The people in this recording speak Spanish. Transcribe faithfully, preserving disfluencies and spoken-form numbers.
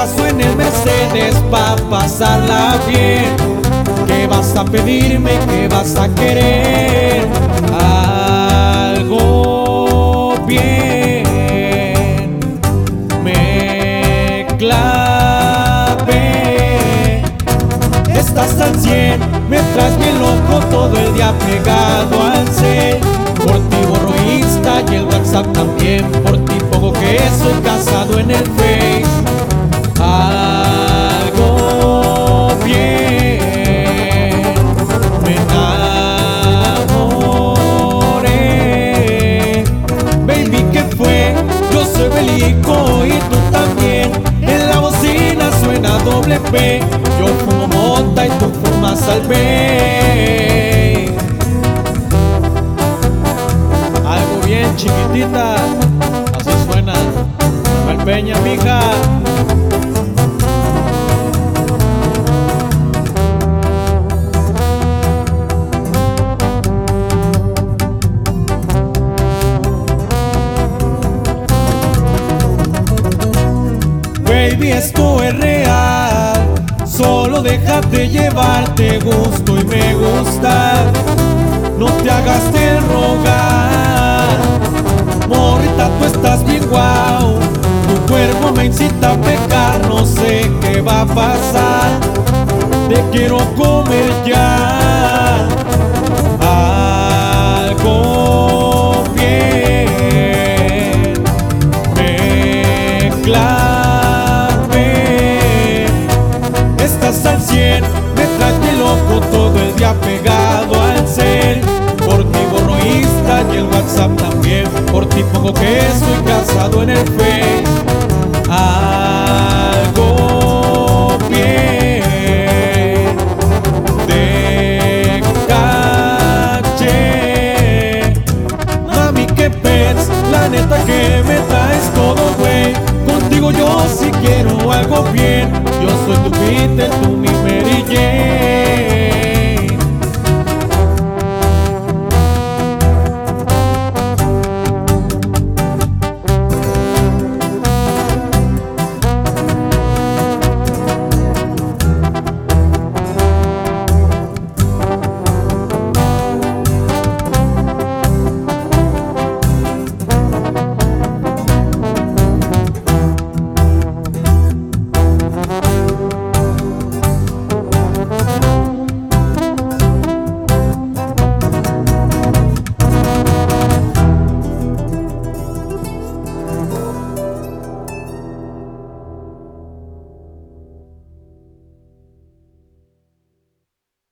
paso en el Mercedes pa' pasarla bien. ¿Qué vas a pedirme? ¿Qué vas a querer? Algo bien. Me clavé. Estás al cien, me traes bien loco todo el día pegado al cel. Por ti borro Insta y el WhatsApp también. Por ti pongo que soy casado en el Face. Algo bien. Me enamoré. Baby, ¿qué fue? Yo soy Belico y tú también. En la bocina suena doble P. Yo fumo mota y tú fumas Salvé. Algo bien, chiquitita, así suena. Malpeña, mija. Baby, esto es real. Solo déjate llevar, te gusto y me gusta. No te hagas de rogar. Morrita, tú estás bien guau. Tu cuerpo me incita a pecar. No sé qué va a pasar. Te quiero comer ya. Algo bien. Me clavé. Estás al cien, me traes de loco todo el día pegado al cel. Por ti borro Insta y el WhatsApp también. Por ti pongo que estoy casado en el Face.